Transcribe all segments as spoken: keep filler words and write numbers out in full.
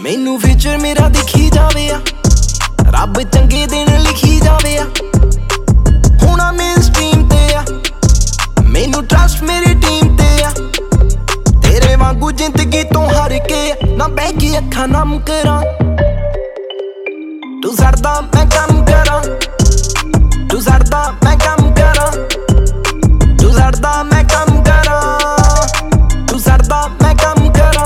मैनू फ्यूचर मेरा दिखी जावे आ, रब चंगे दिन लिखी जावे आ। होना मेन स्ट्रीम ते आ, मैनू ट्रस्ट मेरी टीम ते आ। तेरे वांगू जिंदगी तो हार के ना बह के अखा नम करा। तू सरदा मैं कम करा, तू सरदा मैं कम करा, तू सरदा मैं कम करा, तू सरदा मैं कम करा।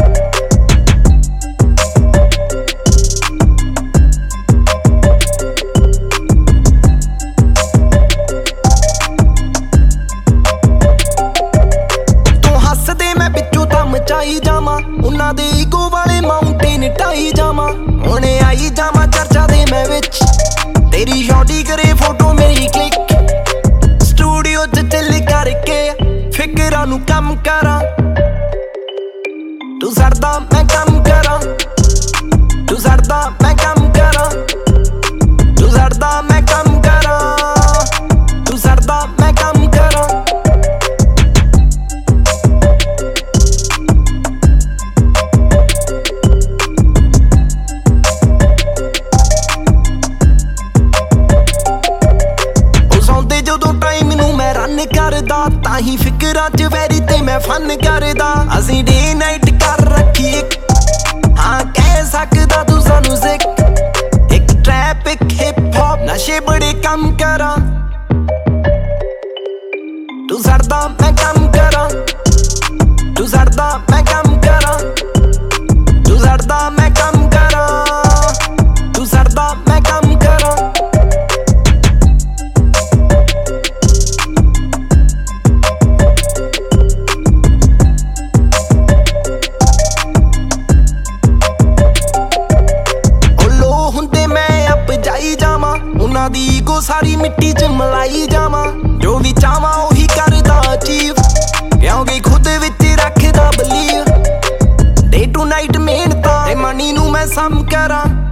मचाई जावा उन्हां दे ईगो वाले माउंटेन टाई जावा। हुणे आई जावा चर्चा दे मैं विच, तेरी शॉटी करे फोटो मेरी क्लिक। स्टूडियो च चिल करके फिकरां नू कम करा। तू सरदा मैं कम करा, तू सरदा मैं कम करा, तू सरदा मैं कम करा, तू सरदा मैं कम करा। करदा ताही फिकरां च वैरी ते मैं फन करदा। असीं डे नाइट कर रखी इक, हाँ कह सकदा तू सानू सिक। एक ट्रैप एक हिप हॉप नशे बड़े कम करा। तू सरदा मैं कम करा, तू सरदा मैं कम करा, तू सरदा मैं कम करा, तू सरदा मैं कम करा। उन्हां दी ईगो सारी मिट्टी च मलाई जावा। जो भी चाहवां ओही करदा अचीव, क्योंकि खुद विच रखदा बलीव। डे टू नाइट मेहनतां ते मनी नू मैं सम करा।